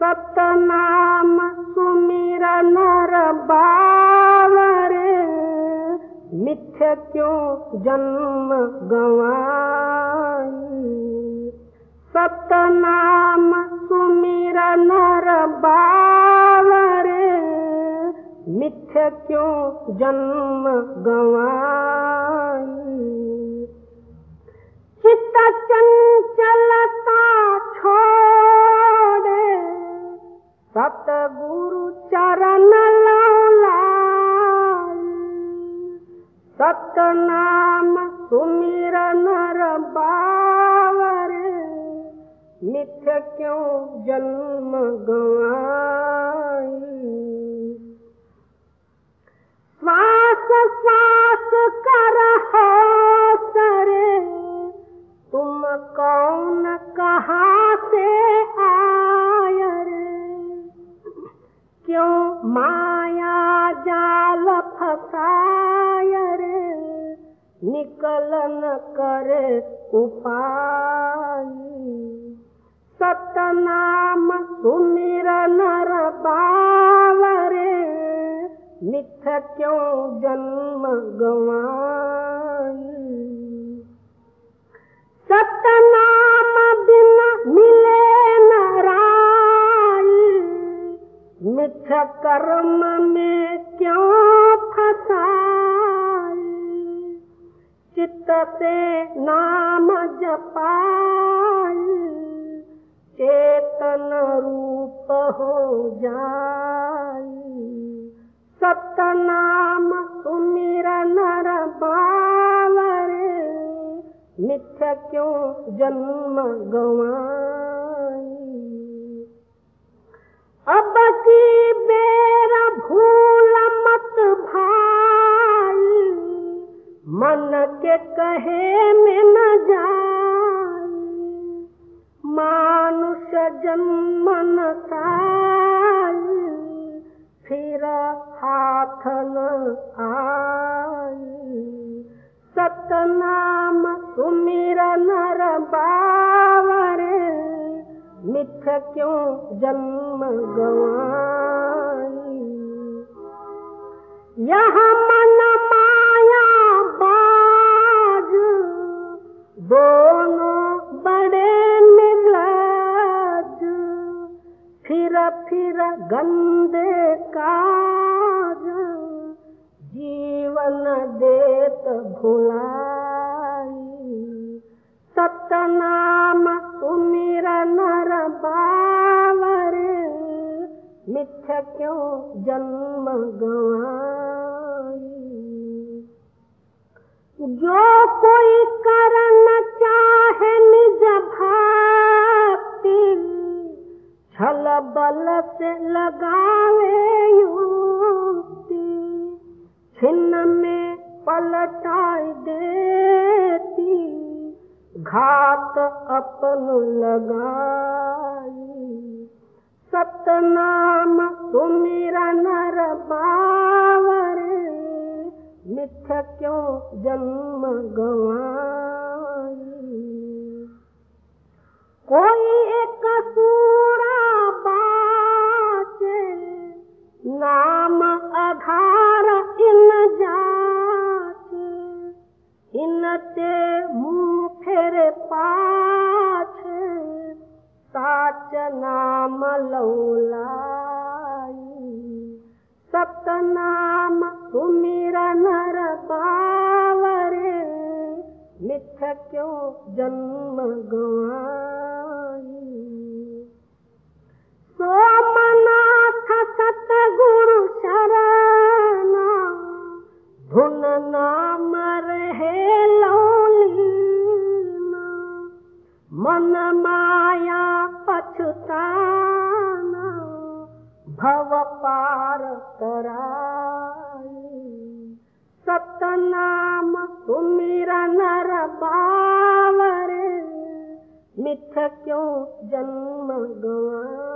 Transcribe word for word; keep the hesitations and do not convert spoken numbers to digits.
सतनाम सुमिर नर बावरे, मिथ्या क्यों जन्म गवाई। सतनाम सुमिर नर बावरे, मिथ्या क्यों जन्म गवाई। चित्त चंचलता छोड़े, सतगुरु चरण लौलाई। सतनाम सुमिर नर बावरे, मिथ्या क्यों जन्म गवाई। श्वास श्वास कर हो सरे, तुम कौन कहाँ से आय रे। क्यों माया जाल फसाय रे, निकल न करे उपाय। सतनाम सुमिर नर बावरे, मिथ्या क्यों जन्म गवाई। सतनाम बिन मिले न राई, मिथ्या कर्म में क्यों फसाई। चित्त से नाम जपाई, चेतन रूप हो जाई। सतनाम सुमिर नर बावरे, मिथ्या क्यों जन्म गवाई। अब की बेर भूल मत भाई, मन के कहे में न जाई। मानुष जन्म न साई, फिर हाथ न आई। सतनाम सुमिर नर बावरे, मिथ्या क्यों जन्म गवाई। यह मन माया बाज, दोनों बड़े निर्लज। फिर फिर गंदे काज, जीवन देत भुलाई। सतनाम सुमिर नर बावरे, मिथ्या क्यों जन्म गवाई। जो कोई करना चाहे निज भक्ति, छल बल से लगावे युक्ति। छिन्न में पलटाई देती, घात अपन लगाई। सतनाम सुमिर नर बावरे, मिथ्या क्यों जन्म गवाई। कोई एक सूरा बाचे, नाम आधार इन जाचे। इनते मुँह फेरे पाछे, साच नाम लौलाई। सतनाम सुमिर नर बावरे, मिथ्या क्यों जन्म गवाई। सोमनाथ सतगुरु शरणा, धुन नाम रहे लौलीना। मन माया पछताना, भव पार तराई। सतनाम सुमिर नर बावरे, मिथ्या क्यों जन्म गवाई।